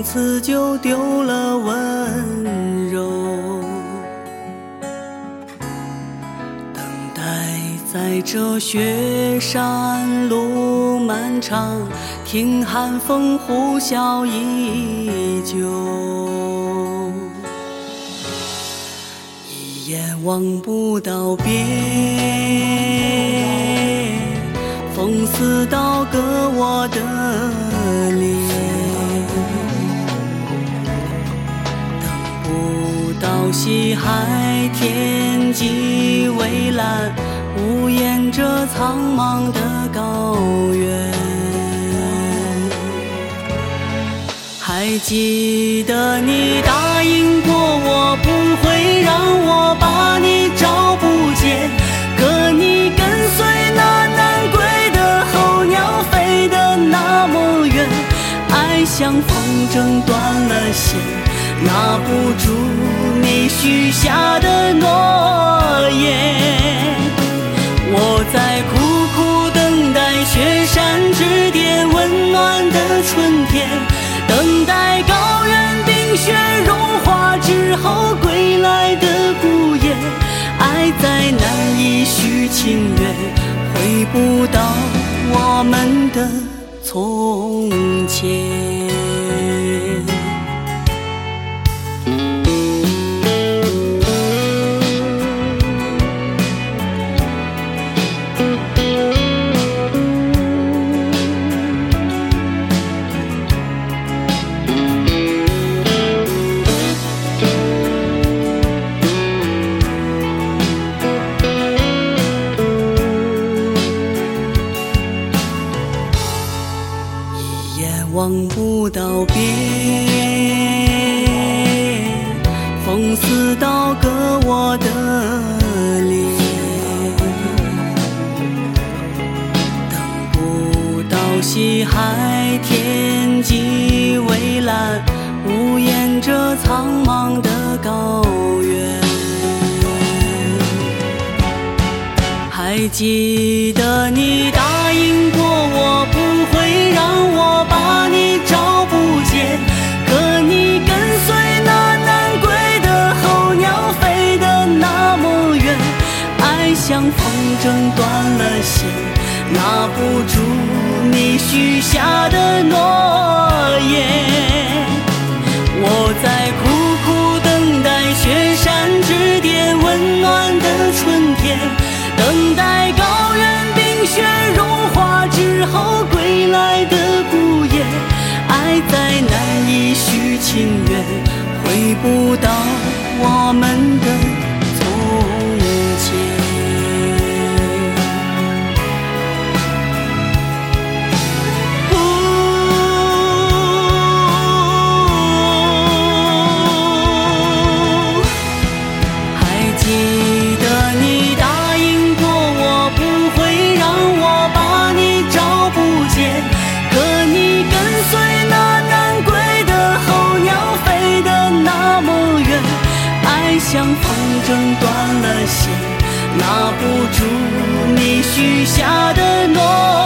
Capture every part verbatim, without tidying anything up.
此就丢了温柔。等待在这雪山路漫长，听寒风呼啸依旧，一眼望不到边，风似刀割我的脸，等不到西海天际蔚蓝，无言这苍茫的高原。还记得你答应过我，不会让我把你找不见，可你跟随那南归的候鸟飞得那么远，爱像风筝断了线，拿不住你许下的诺言。我在苦苦等待雪山之巅温暖的春天，等待高原冰雪融化之后归来的孤雁，爱在难以续情缘，回不到我们的从前。望不到边，风似刀割我的脸，等不到西海天际蔚蓝，无言这苍茫的高原。还记得你答应过我，不会让我把你找不见，可你跟随那南归的候鸟飞得那么远，爱像风筝断了线，拿不住你许下的诺言。我在苦苦等待雪山之巅温暖的春天，等待高原冰雪融化之后归来的孤雁，爱在难以续情缘，回不到我们的从前。像风筝断了线，拿不住你许下的诺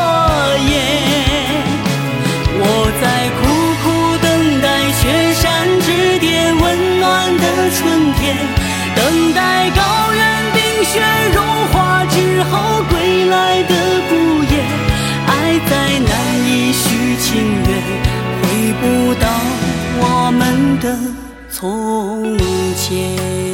言。我在苦苦等待雪山之巅温暖的春天，等待高原冰雪融化之后归来的孤雁，爱在难以续情缘，回不到我们的从前。